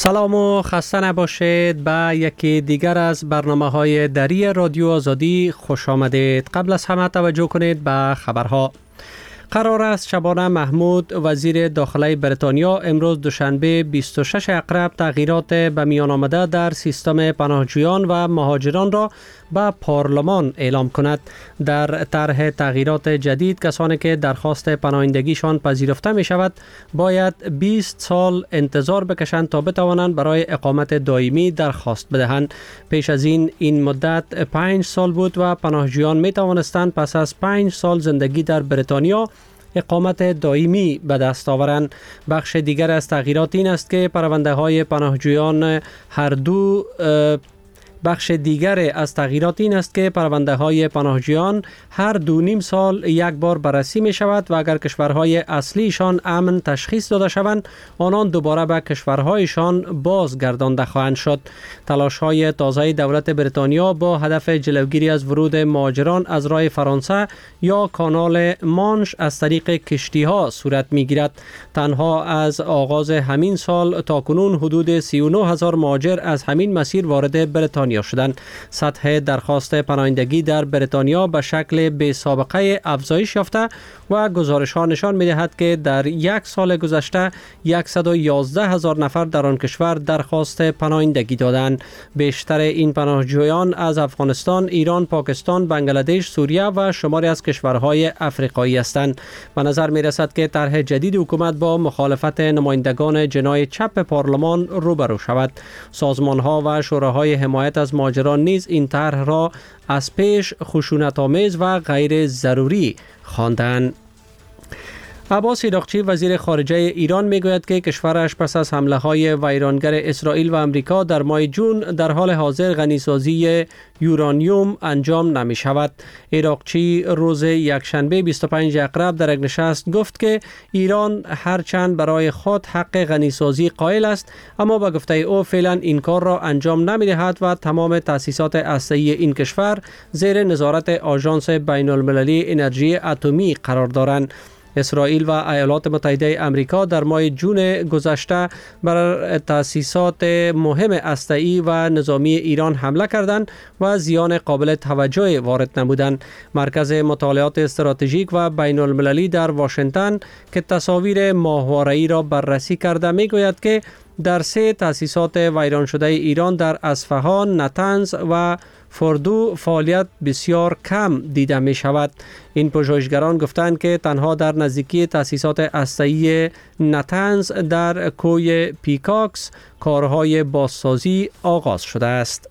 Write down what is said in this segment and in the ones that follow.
سلام و خسته نباشید به یکی دیگر از برنامه‌های دری رادیو آزادی خوش آمدید. قبل از همه توجه کنید به خبرها. قرار است شبانه محمود وزیر داخلی بریتانیا امروز دوشنبه 26 اقرب تغییرات به میان آمده در سیستم پناهجویان و مهاجران را به پارلمان اعلام کند. در طرح تغییرات جدید کسانی که درخواست پناهندگیشان پذیرفته می شود باید 20 سال انتظار بکشند تا بتوانند برای اقامت دائمی درخواست بدهند. پیش از این مدت 5 سال بود و پناهجویان می توانستند پس از 5 سال زندگی در بریتانیا اقامت دائمی به دست آورند. بخش دیگر از تغییرات این است که پرونده های پناهجویان هر دو نیم سال یک بار بررسی می شود و اگر کشورهای اصلیشان امن تشخیص داده شوند آنان دوباره به کشورهایشان بازگردانده خواهند شد. تلاش های تازه دولت بریتانیا با هدف جلوگیری از ورود مهاجران از راه فرانسه یا کانال مانش از طریق کشتی ها صورت می گیرد. تنها از آغاز همین سال تا کنون حدود 39,000 مهاجر از همین مسیر وارد بریتانیا شدند. سطح درخواست پناهندگی در بریتانیا به شکل بی سابقه افزایش یافته و گزارش ها نشان می دهد که در یک سال گذشته 111,000 نفر در آن کشور درخواست پناهندگی دادند. بیشتر این پناهجویان از افغانستان، ایران، پاکستان، بنگلادش، سوریه و شماری از کشورهای افریقایی هستند. به نظر می رسد که طرح جدید حکومت با مخالفت نمایندگان جناح چپ پارلمان روبرو شود. سازمان ها و شوراهای حمایت از مهاجران نیز این طرح را از پیش خشونت‌آمیز و غیر ضروری خواندند. عباس عراقچی وزیر خارجه ایران میگوید که کشورش پس از حمله های ویرانگر اسرائیل و امریکا در ماه جون در حال حاضر غنیسازی یورانیوم انجام نمی شود. عراقچی روز یکشنبه 25 اقرب در یک نشست گفت که ایران هرچند برای خود حق غنیسازی قائل است اما به گفته او فعلا این کار را انجام نمی دهد و تمام تأسیسات هسته‌ای این کشور زیر نظارت آژانس بین المللی انرژی اتمی قرار دارند. اسرائیل و ایالات متحده آمریکا در ماه جون گذشته بر تأسیسات مهم هسته‌ای و نظامی ایران حمله کردند و زیان قابل توجه وارد نمودند. مرکز مطالعات استراتژیک و بین المللی در واشنگتن که تصاویر ماهواره‌ای را بررسی کرده میگوید که در 3 تأسیسات ویران شده ایران در اصفهان، نطنز و فردو فعالیت بسیار کم دیده می شود. این پژوهشگران گفتند که تنها در نزدیکی تأسیسات هسته‌ای نطنز در کوی پیکاکس کارهای بازسازی آغاز شده است.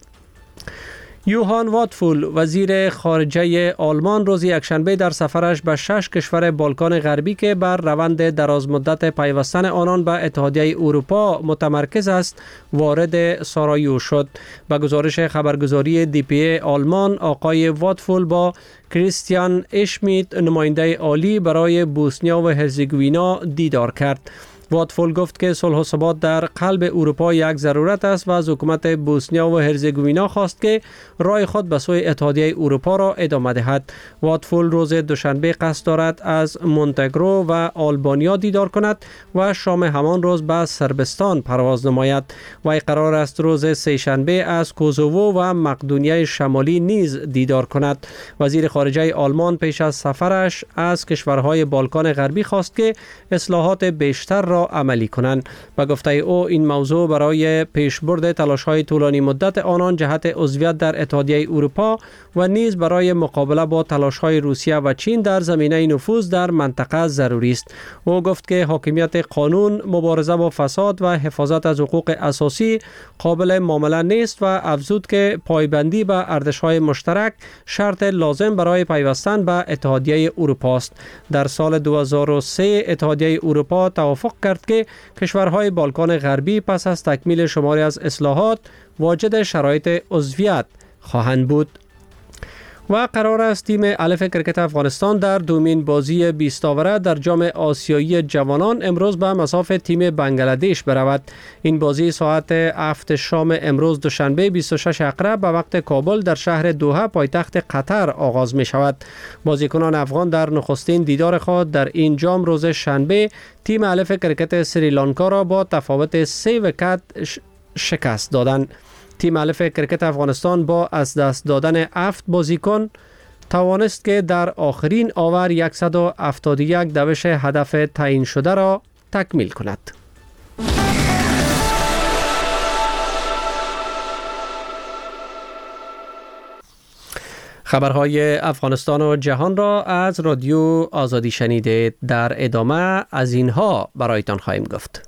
یوهان واتفول وزیر خارجه آلمان روز یکشنبه در سفرش به 6 کشور بالکان غربی که بر روند درازمدت پیوستن آنان به اتحادیه اروپا متمرکز است وارد سارایو شد. به گزارش خبرگزاری DPA آلمان آقای واتفول با کریستیان اشمیت نماینده عالی برای بوسنیا و هرزگوینا دیدار کرد. واتفول گفت که صلح و ثبات در قلب اروپا یک ضرورت است و از حکومت بوسنیا و هرزگوینا خواست که راه خود به سوی اتحادیه اروپا را ادامه دهد. واتفول روز دوشنبه قصد دارد از مونتگرو و آلبانیا دیدار کند و شام همان روز به صربستان پرواز نماید. وی قرار است روز سه‌شنبه از کوزوو و مقدونیه شمالی نیز دیدار کند. وزیر خارجه آلمان پیش از سفرش از کشورهای بالکان غربی خواست که اصلاحات بیشتر را عملی کنند. به گفته او این موضوع برای پیشبرد تلاش‌های طولانی مدت آنان جهت عضویت در اتحادیه اروپا و نیز برای مقابله با تلاش‌های روسیه و چین در زمینه نفوذ در منطقه ضروری است. او گفت که حاکمیت قانون، مبارزه با فساد و حفاظت از حقوق اساسی قابل معامله نیست و افزود که پایبندی به ارزش‌های مشترک شرط لازم برای پیوستن به اتحادیه اروپا است. در سال 2003 اتحادیه اروپا توافق کرد که کشورهای بالکان غربی پس از تکمیل شماری از اصلاحات واجد شرایط عضویت خواهند بود. و قرار است تیم الف کرکت افغانستان در دومین بازی 20 آوره در جام آسیایی جوانان امروز به مصاف تیم بنگلادش برود. این بازی ساعت 7 شام امروز دوشنبه 26 اقرب به وقت کابل در شهر دوحه پایتخت قطر آغاز می شود. بازیکنان افغان در نخستین دیدار خود در این جام روز شنبه تیم الف کرکت سریلانکا را با تفاوت 3 ویکت شکست دادند. تیم الف کرکت افغانستان با از دست دادن 7 بازیکن توانست که در آخرین آور 171 دوش هدف تعیین شده را تکمیل کند. خبرهای افغانستان و جهان را از رادیو آزادی شنیدید. در ادامه از اینها برایتان خواهیم گفت.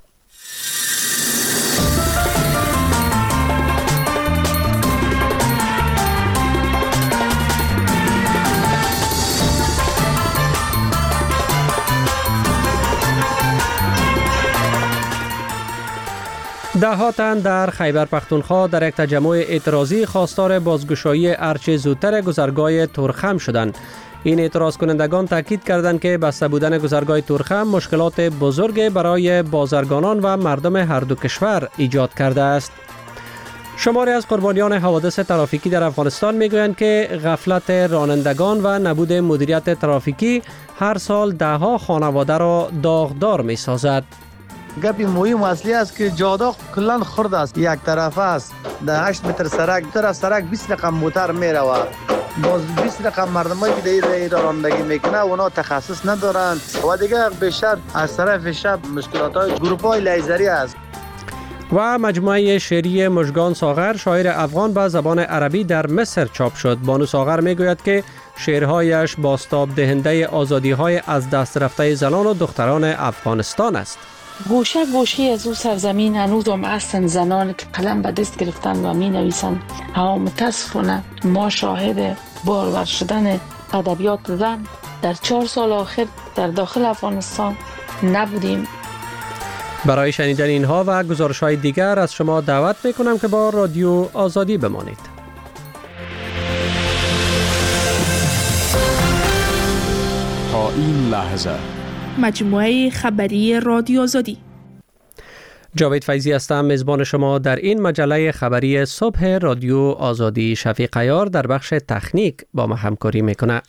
ده تن در خیبر پختونخوا در یک تجمع اعتراضی خواستار بازگشایی ارچه زودتر گذرگاه تورخم شدند. این اعتراض کنندگان تاکید کردند که بسته بودن گذرگاه تورخم مشکلات بزرگ برای بازرگانان و مردم هر دو کشور ایجاد کرده است. شماری از قربانیان حوادث ترافیکی در افغانستان میگویند که غفلت رانندگان و نبود مدیریت ترافیکی هر سال ده ها خانواده را داغدار می سازد. گپی مهم اصلی است که جاده کلان خرد است، یک طرف است، در 8 متر سرک طرف سرک 20 رقم موتر میره و باز 20 رقم مردمایی که در رانندگی میکنه اونا تخصص ندارند و دیگه بیشتر از طرف شب مشکلات های گروپ های لیزری است. و مجموعه شعری مژگان ساغر شاعر افغان به زبان عربی در مصر چاپ شد. بانو ساغر میگوید که شعرهایش بازتاب دهنده آزادی های از دست رفته زنان و دختران افغانستان است. گوشه گوشه از او سرزمین هنوز هم هستند زنان که قلم به دست گرفتن و می نویسند. اما متاسفانه ما شاهد بارور شدن ادبیات زن در 4 سال آخر در داخل افغانستان نبودیم. برای شنیدن اینها و گزارش‌های دیگر از شما دعوت میکنم که با رادیو آزادی بمانید. تا این لحظه مجموعه خبری رادیو آزادی. جاوید فیضی هستم، میزبان شما در این مجله خبری صبح رادیو آزادی. شفیق عیار در بخش تکنیک با ما همکاری میکنه.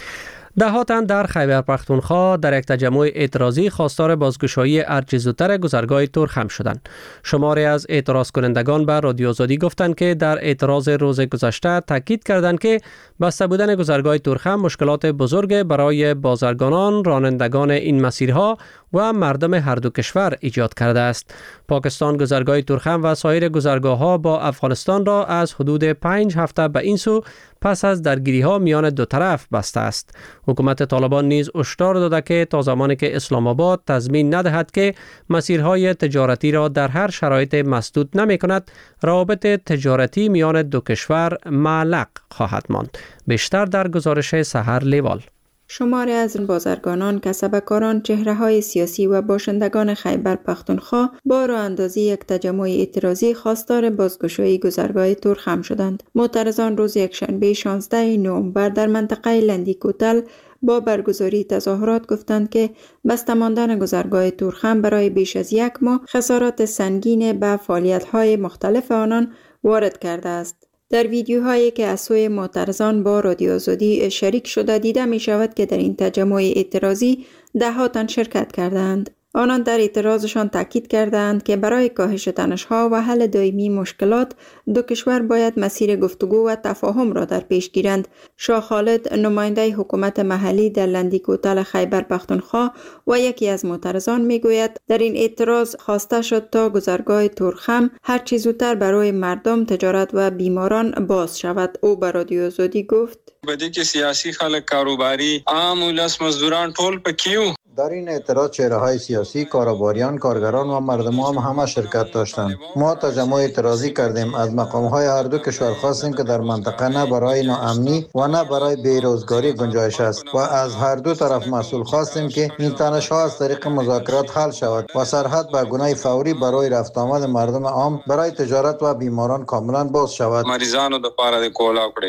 ده تن در خیبر پختونخوا در یک تجمع اعتراضی خواستار بازگشایی ارچه زودتر گذرگاه تورخم شدند. شماری از اعتراض کنندگان به رادیو آزادی گفتند که در اعتراض روز گذشته تاکید کردند که بسته بودن گذرگاه تورخم مشکلات بزرگ برای بازرگانان، رانندگان این مسیرها و مردم هر دو کشور ایجاد کرده است. پاکستان گذرگاه تورخم و سایر گذرگاه‌ها با افغانستان را از حدود 5 هفته به این سو پس از درگیری‌ها میان دو طرف بسته است. حکومت طالبان نیز هشدار داده که تا زمانی که اسلام آباد تضمین ندهد که مسیرهای تجارتی را در هر شرایط مسدود نمی‌کند، روابط تجارتی میان دو کشور معلق خواهد ماند. بیشتر در گزارش سحر لیوال. شماری از بازرگانان، کسبکاران، چهره‌های سیاسی و باشندگان خیبر پختونخوا با راه اندازی یک تجمع اعتراضی خواستار بازگشایی گذرگاه تورخم شدند. معترضان روز یکشنبه 16 نوامبر در منطقه لندیکوتل با برگزاری تظاهرات گفتند که بسته ماندن گذرگاه تورخم برای بیش از 1 ماه خسارات سنگین به فعالیت‌های مختلف آنان وارد کرده است. در ویدیوهایی که از سوی معترضان با رادیو آزادی شریک شده دیده می شود که در این تجمع اعتراضی 10 تن شرکت کردند. آنان در اعتراضشان تاکید کردند که برای کاهش تنش‌ها و حل دائمی مشکلات دو کشور باید مسیر گفتگو و تفاهم را در پیش گیرند. شاه خالد، نماینده حکومت محلی در لندیکوتل خیبر پختونخوا و یکی از معترضان میگوید در این اعتراض خواسته شد تا گذرگاه تورخم هر چه زودتر برای مردم، تجارت و بیماران باز شود. او به رادیو آزادی گفت: بدی که سیاسی خلک، کاروباری، عام ولس، مزدوران ټول پکیو. در این اعتراض چهره‌های سیاسی، کاروباریان، کارگران و مردم هم همه شرکت داشتند. ما تجمع اعتراضی کردیم. از مقام‌های هر دو کشور خواستیم که در منطقه نه برای ناامنی و نه برای بیروزگاری گنجایش است و از هر دو طرف مسئول خواستیم که این تنش‌ها از طریق مذاکرات حل شود و سرحد به گونه فوری برای رفت آمد مردم عام برای تجارت و بیماران کاملا باز شود. مریضانو د پاره د کولا کړش.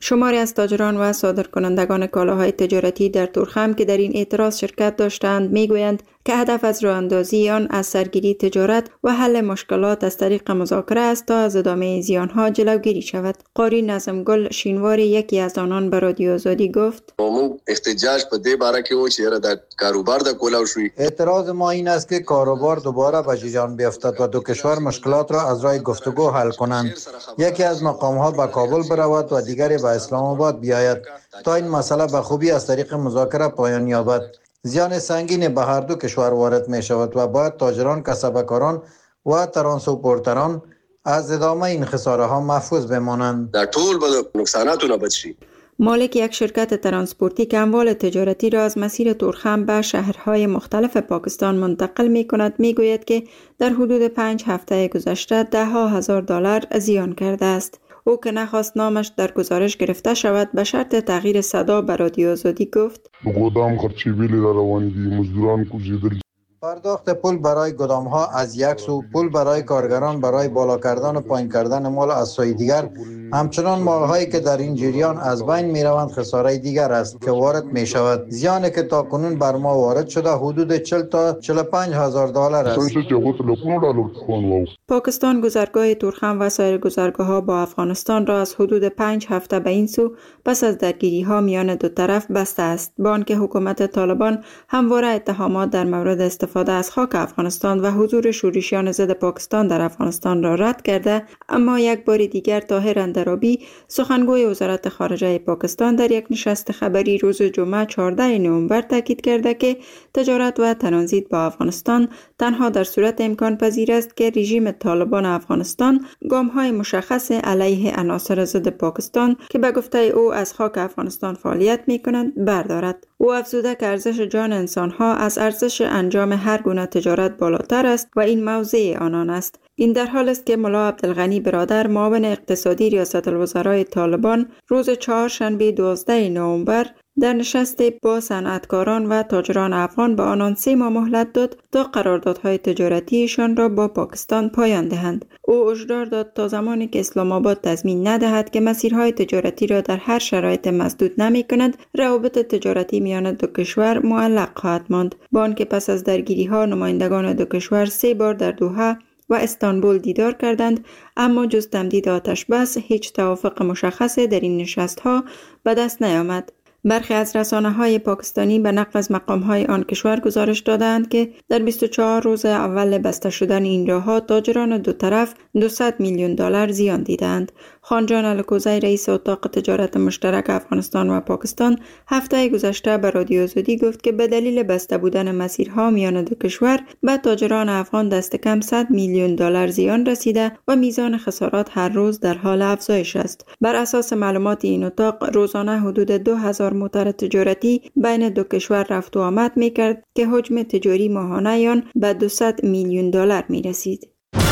شماری از تاجران و صادرکنندگان کالاهای تجارتی در تورخم که در این اعتراض شرکت داشتند میگویند که هدف از راه اندازی آن از سرگیری تجارت و حل مشکلات از طریق مذاکره است تا از ادامه زیانها جلوگیری شود. قاری نظمگل شینواری یکی از آنان به رادیو آزادی گفت: احتجاج په دې باره کې و چې د کاروبار د کولاو شوی. اعتراض ما این است که کاروبار دوباره به جریان بیفتد و دو کشور مشکلات را از راه گفتگو حل کنند. یکی از مقام‌ها به کابل برود و دیگری به اسلام آباد بیاید تا این مسئله به خوبی از طریق مذاکره پایان یابد. زیان سنگین به هر دو کشور وارد می شود و باید تاجران، کسبکاران و ترانسپورتران از ادامه این خساره ها محفوظ بمانند. در طول به نقصاناتونه بچ شي. مالک یک شرکت ترانسپورتی که اموال تجارتی را از مسیر تورخم به شهرهای مختلف پاکستان منتقل می کند می گوید که در حدود 5 هفته گذشته $10,000 زیان کرده است. او که نخواست نامش در گزارش گرفته شود به شرط تغییر صدا به رادیو آزادی گفت: گودام خرچی بیلی در روانی دی مزدوران کوزیدل. پرداخت پول برای گدام ها از یک سو، پول برای کارگران برای بالا کردن و پایین کردن مال از سوی دیگر، همچنان مال هایی که در این جریان از بین می روند خساره دیگر است که وارد می شود. زیانی که تا کنون بر ما وارد شده حدود 40 تا $45,000 است. پاکستان گذرگاه تورخم و سایر گذرگاه ها با افغانستان را از حدود 5 هفته به این سو پس از درگیری ها میان دو طرف بسته است، با آنکه حکومت طالبان همواره اتهامات در مورد استفاده از خاک افغانستان و حضور شورشیان ضد پاکستان در افغانستان را رد کرده، اما یک بار دیگر طاهر اندرابی سخنگوی وزارت خارجه پاکستان در یک نشست خبری روز جمعه 14 نوامبر تاکید کرده که تجارت و ترانزیت با افغانستان تنها در صورت امکان پذیر است که رژیم طالبان افغانستان گام‌های مشخص علیه عناصر ضد پاکستان که به گفته او از خاک افغانستان فعالیت می‌کنند بردارد. او افزوده که ارزش جان انسان‌ها از ارزش انجام هر گونه تجارت بالاتر است و این موضع آنان است. این در حال است که ملا عبدالغنی برادر معاون اقتصادی ریاست الوزرای طالبان روز چهارشنبه 12 نوامبر در نشست با صنعتکاران و تاجران افغان به آنان 3 ماه مهلت داد تا قراردادهای تجارتیشان را با پاکستان پایان دهند. او هشدار داد تا زمانی که اسلام آباد تضمین ندهد که مسیرهای تجارتی را در هر شرایط مسدود نمی‌کند، روابط تجارتی میان دو کشور معلق خواهد ماند. با آنکه پس از درگیری‌ها نمایندگان دو کشور 3 بار در دوحه و استانبول دیدار کردند، اما جز تمدید آتش بس هیچ توافق مشخص در این نشست‌ها به دست نیامد. برخی از رسانه‌های پاکستانی به نقل از مقام‌های آن کشور گزارش دادند که در 24 روز اول بسته شدن این راه‌ها تاجران دو طرف $200 میلیون زیان دیدند. خانجان الکوزی رئیس اتاق تجارت مشترک افغانستان و پاکستان هفته گذشته به رادیو آزادی گفت که به دلیل بسته بودن مسیرها میان دو کشور به تاجران افغان دست کم $100 میلیون زیان رسیده و میزان خسارات هر روز در حال افزایش است. بر اساس معلومات این اتاق روزانه حدود 2000 موتر تجارتی بین دو کشور رفت و آمد می‌کرد که حجم تجاری ماهانه آن به $200 میلیون می‌رسید.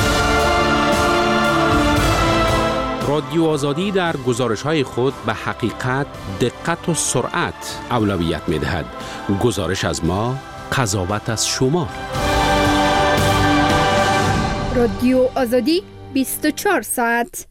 رادیو آزادی در گزارش‌های خود به حقیقت، دقت و سرعت اولویت می‌دهد. گزارش از ما، قضاوت از شما. رادیو آزادی 24 ساعت.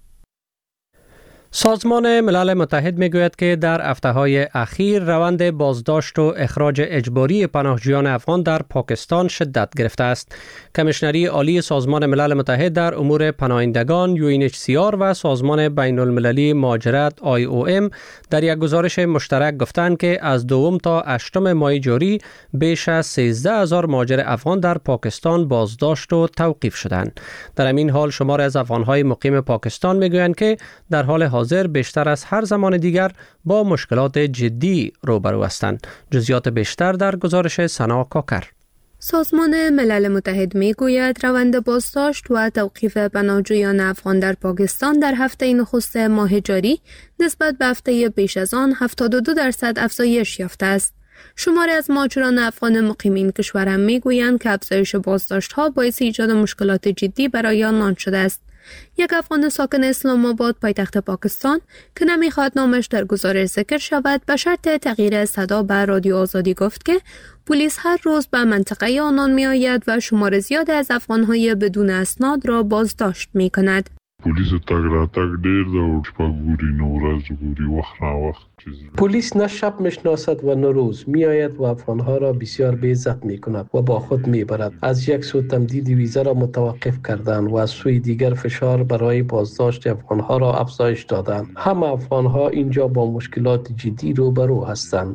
سازمان ملل متحد میگوید که در هفته‌های اخیر روند بازداشت و اخراج اجباری پناهجویان افغان در پاکستان شدت گرفته است. کمیشنری عالی سازمان ملل متحد در امور پناهندگان UNHCR و سازمان بین المللی مهاجرت IOM در یک گزارش مشترک گفتند که از 2 تا 8 ماه جاری بیش از 13,000 مهاجر افغان در پاکستان بازداشت و توقیف شدند. در همین حال شمار از افغان‌های مقیم پاکستان میگویند که در حال حاضر بیشتر از هر زمان دیگر با مشکلات جدی روبرو هستند. جزئیات بیشتر در گزارش سنا کاکر. سازمان ملل متحد میگوید روند بازداشت و توقیف پناهجویان افغان در پاکستان در هفته نخست ماه جاری نسبت به هفته پیش از آن 72% افزایش یافته است. شماری از مهاجران افغان مقیم این کشور هم میگویند که افزایش بازداشت‌ها باعث ایجاد مشکلات جدی برای آنان شده است. یک افغان ساکن اسلام آباد پایتخت پاکستان که نمیخواد نامش در گزارش ذکر شود به شرط تغییر صدا به رادیو آزادی گفت که پلیس هر روز به منطقه آنان می آید و شمار زیاد از افغان‌های بدون اسناد را بازداشت می کند. پولیس تګ راتګ ډیر د شپږ ګوري نو ورځ ګوري وخت نا وخت. پلیس نه شب میشناسد و نه روز میآید و افغانها را بسیار به عزت میکند و با خود میبرد. از یک سو تمدید ویزا را متوقف کردند و از سوی دیگر فشار برای بازداشت افغانها را افزایش دادند. همه افغانها اینجا با مشکلات جدی روبرو هستند.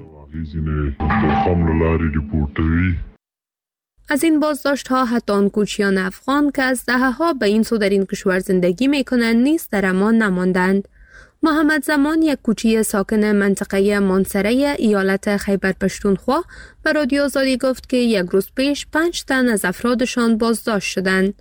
از این بازداشت ها حتی آن کوچیان افغان که از دهه‌ها به این سو در این کشور زندگی میکنند نیز در امان نماندند. محمد زمان، یک کوچی ساکن منطقه منصره ایالت خیبر پشتونخوا، به رادیو آزادی گفت که یک روز پیش 5 تن از افرادشان بازداشت شدند.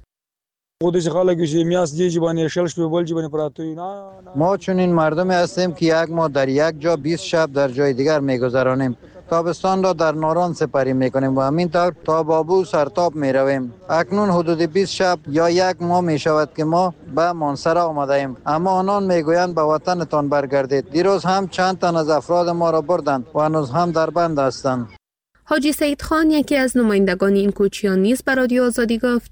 ما چنین مردمی هستیم که یک ماه در یک جا 20 شب در جای دیگر میگذرانیم. تابستان را در ناران سپری میکنیم و همینطور تا بابو سرتاب میرویم. اکنون حدود 20 شب یا یک ماه میشود که ما به منصره آمده ایم، اما آنان میگویند به وطنتان برگردید. دیروز هم چند تن از افراد ما را بردند و هنوز هم در بند هستند. حاجی سید خان، یکی از نمایندگان این کوچیان نیز به رادیو آزادی گفت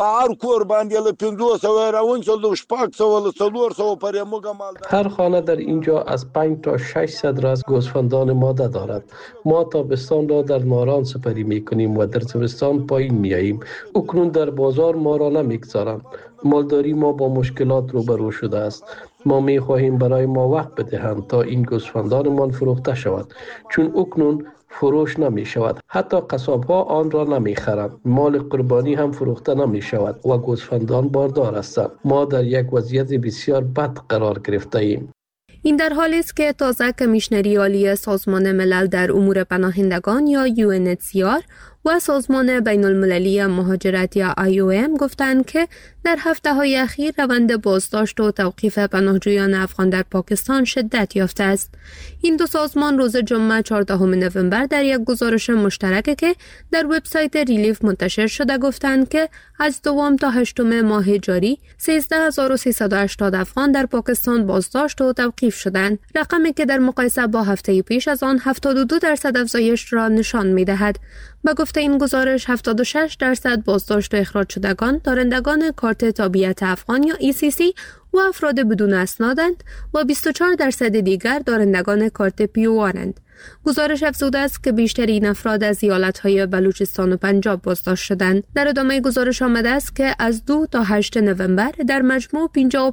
هر خانه در اینجا از 5 تا 600 راس گوسفندان ماده دارد. ما تابستان را در ناران سپری میکنیم و در زمستان پایین میاییم. اکنون در بازار ما را نمیگذارند. مالداری ما با مشکلات روبرو شده است. ما میخواهیم برای ما وقت بدهند تا این گوسفندانمان فروخته شود، چون اکنون فروش نمی شود. حتی قصاب ها آن را نمی خرند. مال قربانی هم فروخته نمی شود و گوسفندان باردار هستند. ما در یک وضعیت بسیار بد قرار گرفته ایم. این در حالی است که تازه کمیشنری عالی سازمان ملل در امور پناهندگان یا UNHCR و سازمان بین المللی مهاجرت یا IOM گفتند که در هفته‌های اخیر روند بازداشت و توقیف پناهجویان افغان در پاکستان شدت یافته است. این دو سازمان روز جمعه 14 نوامبر در یک گزارش مشترک که در وبسایت ریلیف منتشر شده گفتند که از 2 تا 8 ماه جاری 13380 افغان در پاکستان بازداشت و توقیف شدند، رقمی که در مقایسه با هفته پیش از آن 72% افزایش را نشان می‌دهد. با گفته این گزارش 76% بازداشت و اخراج شدگان دارندگان کارت تابعیت افغان یا ECC و افراد بدون اسنادند و 24% دیگر دارندگان کارت پیوارند. گزارش افزوده است که بیشترین افراد از ایالت‌های بلوچستان و پنجاب بازداشت شدند. در ادامه گزارش آمده است که از 2 تا 8 نوامبر در مجموع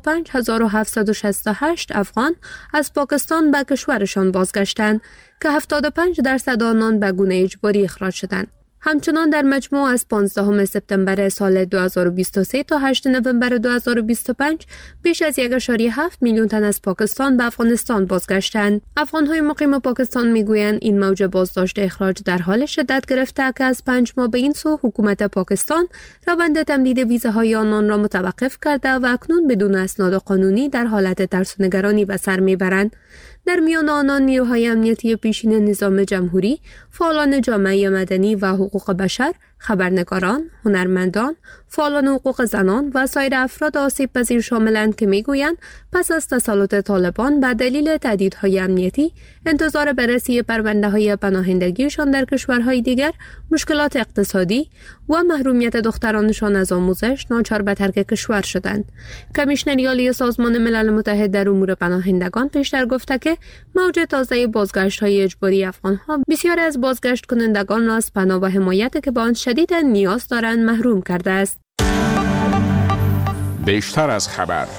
55768 افغان از پاکستان به کشورشان بازگشتند که 75% آنان به گونه اجباری اخراج شدند. همچنان در مجموع از 15 سپتامبر سال 2023 تا 8 نوامبر 2025 بیش از 1.7 میلیون تن از پاکستان به افغانستان بازگشتند. افغان‌های مقیم پاکستان میگویند این موج بازداشت اخراج در حال شدت گرفته که از 5 ماه به این سو حکومت پاکستان روند تمدید ویزاهای آنان را متوقف کرده و اکنون بدون اسناد قانونی در حالت ترس و نگرانی به سر میبرند. در میان آنان نیروهای امنیتی پیشین نظام جمهوری، فعالان جامعه مدنی و حقوق بشر، خبرنگاران، هنرمندان، فعالان حقوق زنان و سایر افراد آسیب پذیر شاملند که میگویند پس از تسلط طالبان به دلیل تهدیدهای امنیتی، انتظار بررسی پرونده‌های پناهندگیشان در کشورهای دیگر، مشکلات اقتصادی و محرومیت دخترانشان از آموزش ناچار به ترک کشور شدند. کمیشنری عالی سازمان ملل متحد در امور پناهندگان پیشتر گفته که موج تازه بازگشت‌های اجباری افغان‌ها بسیاری از بازگشت کنندگان را از پناه و حمایت که به آن شدید نیاز دارند محروم کرده است. بیشتر از خبر.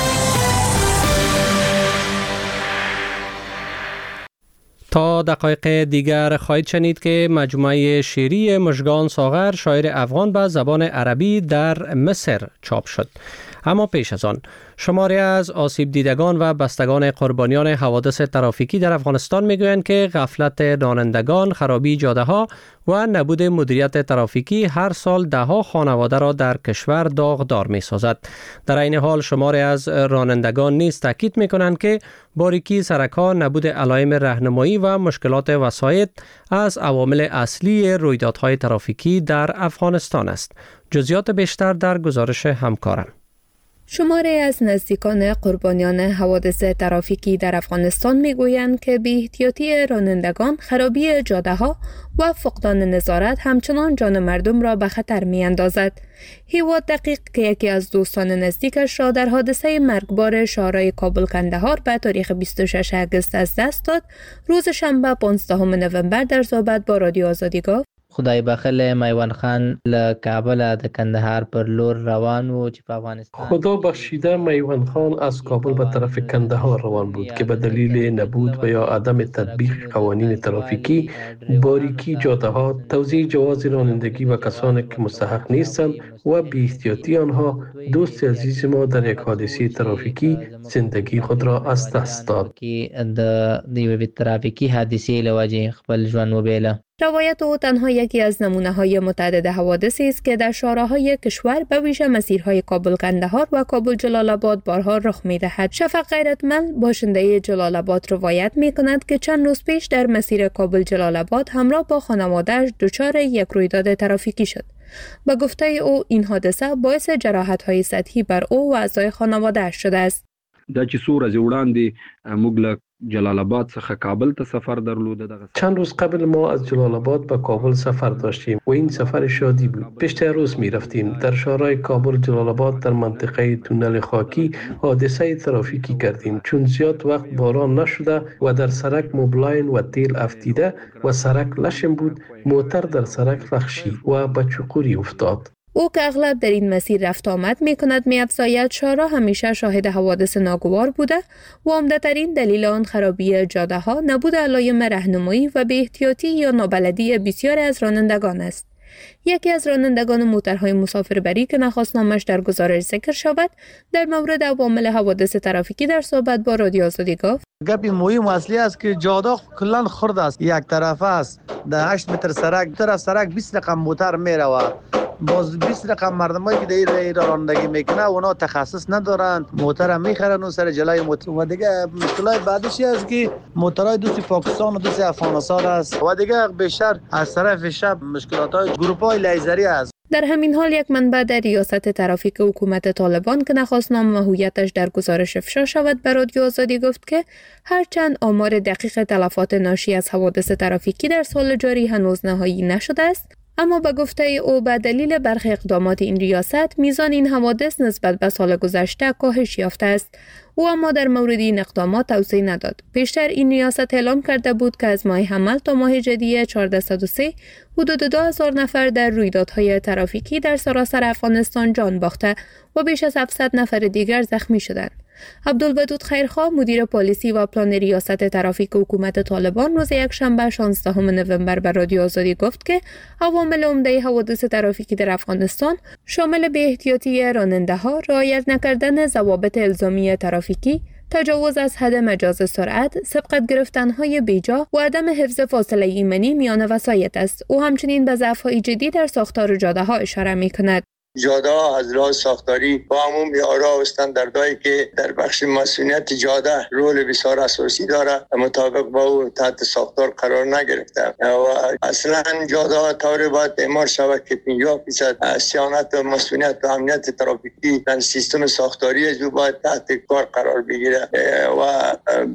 تا دقایق دیگر خواهید شنید که مجموعه شعری مژگان ساغر شاعر افغان به زبان عربی در مصر چاپ شد. اما پیش از آن شماری از آسیب دیدگان و بستگان قربانیان حوادث ترافیکی در افغانستان میگویند که غفلت رانندگان، خرابی جاده‌ها و نبود مدیریت ترافیکی هر سال ده‌ها خانواده را در کشور داغدار می‌سازد. در این حال شماری از رانندگان نیز تاکید می‌کنند که باریکی سرک‌ها، نبود علائم راهنمایی و مشکلات وسایط از عوامل اصلی رویدادهای ترافیکی در افغانستان است. جزئیات بیشتر در گزارش همکارم. شماره از نزدیکان قربانیان حوادث ترافیکی در افغانستان میگویند که بی‌احتیاطی رانندگان، خرابی جاده‌ها و فقدان نظارت همچنان جان مردم را به خطر می‌اندازد. هیواد دقیق که یکی از دوستان نزدیکش را در حادثه مرگبار شهرهای کابل کندهار به تاریخ 26 اگست از دست داد، روز شنبه 15 نوامبر در صحبت با رادیو آزادی گفت: خدای بخله میوان خان له کابل د کندهار پر لور روان و چې په افغانستان. خدا بخشیده میوان خان از کابل به طرف کندهار روان بود که به دلیل نبود و یا عدم تطبیق قوانین ترافیکی، باریکی جاده ها، توزیع جواز رانندگی و کسانی که مستحق نیستند و بی احتیاطی آنها، دوست عزیز ما در یک حادثه ترافیکی زندگی خود را از دست داد. د ترافیکی حادثه لوجه خپل ژوند وبیله. روایت او تنها یکی از نمونه‌های متعدد حوادثی است که در شاهراهای کشور به ویژه مسیرهای کابل کندهار و کابل جلال آباد بارها رخ می‌دهد. شفق غیرتمند باشنده جلال آباد روایت می‌کند که چند روز پیش در مسیر کابل جلال آباد همراه با خانواده‌اش دچار یک رویداد ترافیکی شد. به گفته او این حادثه باعث جراحت‌های سطحی بر او و اعضای خانواده‌اش شده است. دا چې څو ورځې وړاندې موږ له جلال آباد څخه کابل ته سفر درلوده. چند روز قبل ما از جلال آباد به کابل سفر داشتیم و این سفر شادی بود. پیشتر روز می رفتیم در شهرهای کابل جلال آباد در منطقه تونل خاکی حادثه ترافیکی کردیم چون زیاد وقت باران نشده و در سرک موبلاین و تیل افتیده و سرک لشم بود. موتر در سرک رخشید و به چقوری افتاد. او که اغلب در این مسیر رفت آمد می کند می افزاید شهرها همیشه شاهد حوادث ناگوار بوده و عمده‌ترین دلیل آن خرابی جاده ها، نبود علائم راهنمایی و بی احتیاطی یا نابلدی بسیاری از رانندگان است. یکی از رانندگان موترهای مسافربری که نخواست نامش در گزارش ذکر شود، در مورد عوامل حوادث ترافیکی در صحبت با رادیو آزادی گفت: گپی مهم اصلی است که جاده کلا خرد است، یک طرفه است، در 8 متر سرک، طرف سرک 20 رقم موتر میره، باز 20 رقم مردمایی که در این رانندگی میکنه اونا تخصص ندارند، موتر میخرن و سر جلای موتر. و دیگه مشکلات بعدش است که موترهای دوستی پاکستان و دوستی افغانستان است و دیگه بیشتر از طرف شب مشکلات‌های گروپ‌های لیزری است. در همین حال یک منبع در ریاست ترافیک حکومت طالبان که نخواست نام و هویتش در گزارش افشا شود به رادیو آزادی گفت که هرچند آمار دقیق تلفات ناشی از حوادث ترافیکی در سال جاری هنوز نهایی نشده است، اما به گفته او به دلیل برخی اقدامات این ریاست میزان این حوادث نسبت به سال گذشته کاهش یافته است. او اما در مورد این اقدامات توضیح نداد. پیشتر این ریاست اعلام کرده بود که از ماه حمل تا ماه ژوئیه 1403 حدود 2000 نفر در رویدادهای ترافیکی در سراسر افغانستان جان باخته و بیش از 700 نفر دیگر زخمی شدند. عبدالودود خیرخواه مدیر پالیسی و پلان ریاست ترافیک حکومت طالبان روز یکشنبه 16 نوامبر به رادیو آزادی گفت که عوامل عمده حوادث ترافیکی در افغانستان شامل بی‌احتیاطی راننده‌ها، رعایت نکردن ضوابط الزامی ترافیکی، تجاوز از حد مجاز سرعت، سبقت گرفتن‌های بیجا و عدم حفظ فاصله ایمنی میان وسایط است. او همچنین به ضعف‌های جدی در ساختار جاده‌ها اشاره می‌کند. جاده ها از لحاظ ساختاری با همون معیارها و استانداردهایی که در بخش مسئولیت جاده رول بسیار اساسی داره مطابق با او تحت ساختار قرار نگرفته و اصلا جاده ها طوری باید اعمار شود که 50% صیانت و مسئولیت و امنیت ترافیکی در سیستم ساختاری از او باید تحت کار قرار بگیره و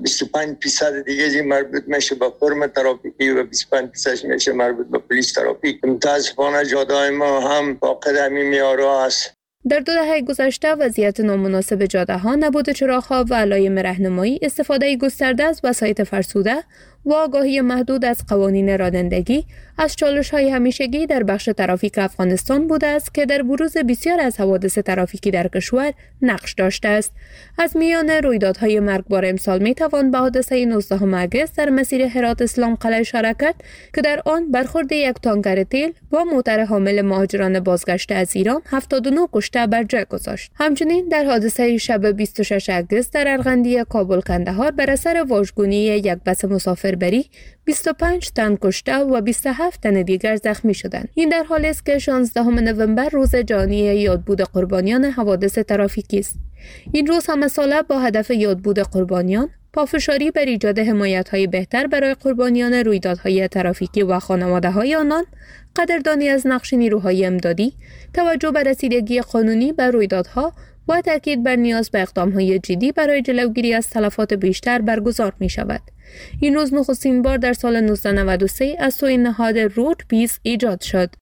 25% دیگه مربوط میشه به فرم ترافیکی و 25% میشه مربوط به پلیس ترافیک. متاسفانه جاده های ما هم فاقد همین در 2 دهه گذشته وضعیت نامناسب جاده‌ها، نبود چراغ‌ها و علائم راهنمایی، استفاده گسترده از وسایط فرسوده و آگاهی محدود از قوانین رانندگی از چالش‌های همیشگی در بخش ترافیک افغانستان بوده است که در بروز بسیار از حوادث ترافیکی در کشور نقش داشته است. از میان رویدادهای مرگبار امسال می‌توان به حادثه 19 اگست در مسیر هرات اسلام قلعه اشاره کرد که در آن برخورد یک تانکر تیل با موتر حامل مهاجران بازگشته از ایران 79 کشته بر جای گذاشت. همچنین در حادثه شب 26 اگست در ارغندی کابل کندهار بر اثر واژگونی یک بس مسافربری 25 تن کشته و 27 تن دیگر زخمی شدند. این در حالی است که 16 نوامبر روز جهانی یادبود قربانیان حوادث ترافیکی است. این روز همه ساله با هدف یادبود قربانیان، پافشاری بر ایجاد حمایت‌های بهتر برای قربانیان رویدادهای ترافیکی و خانواده‌های آنان، قدردانی از نقش نیروهای امدادی، توجه به رسیدگی قانونی به رویدادها و تاکید بر نیاز به اقدام‌های جدی برای جلوگیری از تلفات بیشتر برگزار می‌شود. این روز نخستین بار در سال 1993 از سوی نهاد روت پیس ایجاد شد.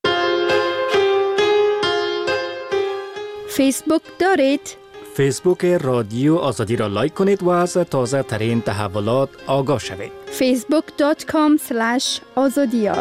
فیسبوک دارید؟ فیسبوک رادیو آزادی را لایک کنید و از تازه ترین تحولات آگاه شوید. facebook.com/azadiyar.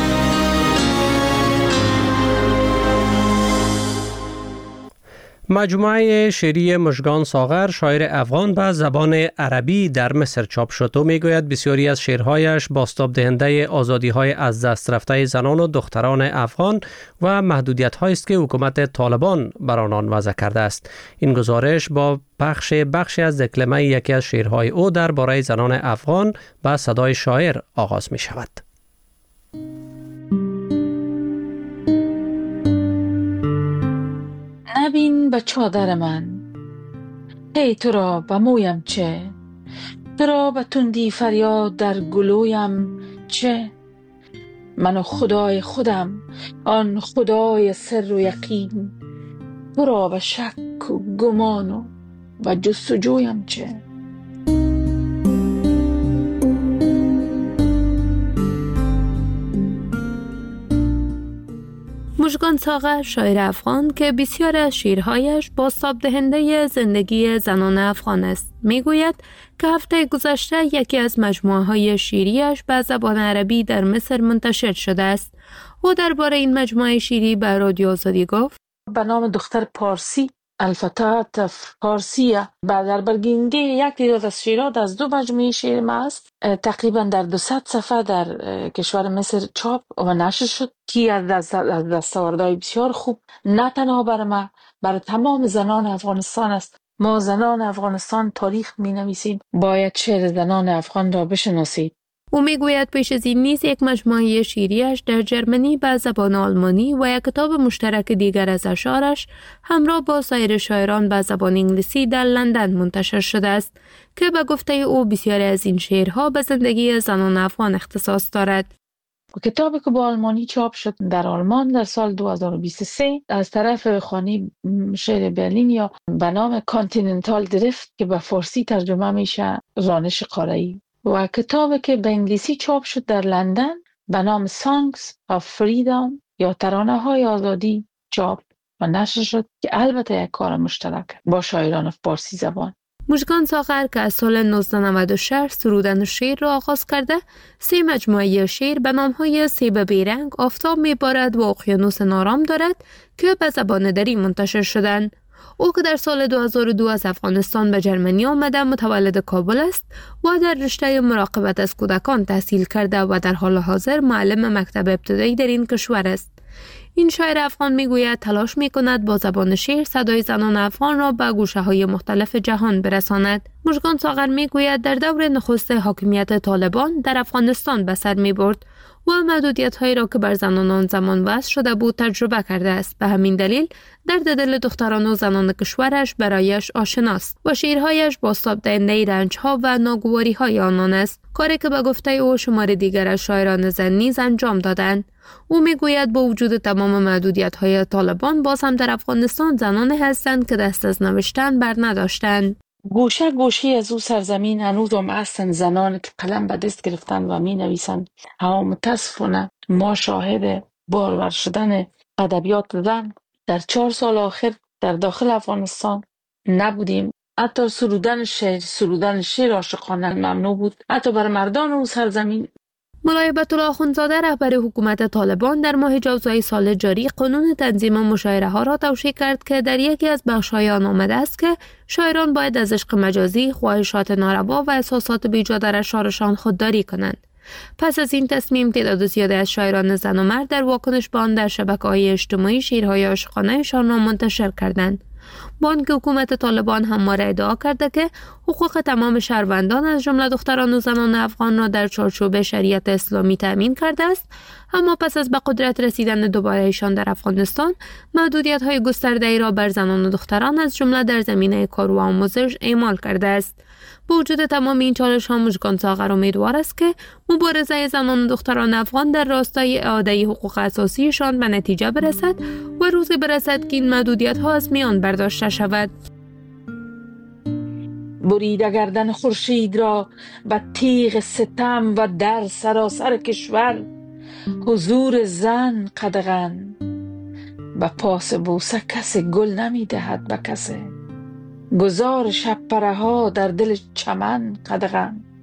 مجموعه شعری مژگان ساغر شاعر افغان به زبان عربی در مصر چاپ شد و میگوید بسیاری از شعرهایش بازتاب دهنده آزادی‌های از دست رفته زنان و دختران افغان و محدودیت‌هایی است که حکومت طالبان بر آنان وضع کرده است. این گزارش با بخشی از دکلمه یکی از شعرهای او درباره زنان افغان به صدای شاعر آغاز می شود. نبین به چادر من، هی تو را به مویم چه؟ تو را به تندی فریاد در گلویم چه؟ من و خدای خودم، آن خدای سر و یقین، تو را به شک و گمان و جستجویم چه؟ مژگان ساغر شاعر افغان که بسیار از شعرهایش بازتاب دهنده زندگی زنان افغان است، میگوید که هفته گذشته یکی از مجموعه های شعریش به زبان عربی در مصر منتشر شده است. او درباره این مجموعه شعری به رادیو آزادی گفت: به نام دختر پارسی، الفتات پارسیه، در برگنده یک تعداد از شعرات از دو مجموعه شعر ما است. تقریبا در 200 صفحه در کشور مصر چاپ و نشر شد که از دستاوردهای بسیار خوب نه تنها برای ما، برای تمام زنان افغانستان است. ما زنان افغانستان تاریخ می نویسیم، باید شعر زنان افغان را بشناسید. او میگوید پیش از این نیز یک مجموعه شعریش در جرمنی به زبان آلمانی و یک کتاب مشترک دیگر از اشعارش همراه با سایر شاعران به زبان انگلیسی در لندن منتشر شده است که به گفته او بسیاری از این شعرها به زندگی زنان افغان اختصاص دارد. کتابی که با آلمانی چاپ شد در آلمان در سال 2023 از طرف خانه شعر برلین یا به نام کانتیننتال درفت که به فارسی ترجمه میشه رانش قاره‌ای، و کتابی که به انگلیسی چاپ شد در لندن به نام Songs of Freedom یا ترانه های آزادی چاپ و نشر شد که البته یک کار مشترک با شاعران فارسی زبان. مژگان ساغر که از سال 1996 سرودن شعر را آغاز کرده، 3 مجموعه شعر به نام‌های سیب بیرنگ، آفتاب میبارد و اقیانوس نارام دارد که به زبان دری منتشر شدند. او که در سال 2002 از افغانستان به جرمنی آمده متولد کابل است و در رشته مراقبت از کودکان تحصیل کرده و در حال حاضر معلم مکتب ابتدایی در این کشور است. این شاعر افغان میگوید تلاش میکند با زبان شعر صدای زنان افغان را به گوشه‌های مختلف جهان برساند. مژگان ساغر میگوید در دور نخست حاکمیت طالبان در افغانستان به سر میبرد و محدودیت‌هایی را که بر زنان آن زمان وضع شده بود تجربه کرده است. به همین دلیل درد دل دختران و زنان کشورش برایش آشناست و شعرهایش بازتاب دهنده رنج‌ها و ناگواری‌های آنان است، کاری که به گفته او شمار دیگر از شاعران زن نیز انجام دادند. او میگوید با وجود تمام محدودیت‌های طالبان باز هم در افغانستان زنانی هستند که دست از نوشتن بر نداشتند. گوشه گوشه از او سرزمین هنوزم هستند زنان که قلم به دست گرفتن و می نویسند. اما متاسفانه ما شاهد بارور شدن ادبیات زن در 4 سال آخر در داخل افغانستان نبودیم. حتی سرودن شعر عاشقانه ممنوع بود، حتی بر مردان او سرزمین. مولای بطالله اخوندزاده رهبر حکومت طالبان در ماه جوزای سال جاری قانون تنظیم مشاعره ها را توشیح کرد که در یکی از بخش‌های آن آمده است که شاعران باید از عشق مجازی، خواهشات ناروا و احساسات بیجا در اشعارشان خودداری کنند. پس از این تصمیم تعداد زیادی از شاعران زن و مرد در واکنش به آن در شبکه‌های اجتماعی شعرهای عاشقانه‌شان را منتشر کردند. با آنکه حکومت طالبان همواره ادعا کرده که حقوق تمام شهروندان از جمله دختران و زنان افغان را در چارچوب شریعت اسلامی تأمین کرده است، اما پس از به قدرت رسیدن دوباره ایشان در افغانستان محدودیت‌های گسترده‌ای را بر زنان و دختران از جمله در زمینه کار و آموزش اعمال کرده است. با وجود تمام این چالش ها مژگان ساغر امیدوار است که مبارزه زنان و دختران افغان در راستای اعاده حقوق اساسیشان به نتیجه برسد و روزی برسد که این محدودیت ها از میان برداشته شود. بریده گردن خورشید را به تیغ ستم و در سراسر کشور حضور زن قدغن. به پاس بوسه کسی گل نمی دهد به کسی، گذار شب پره ها در دل چمن قدغن.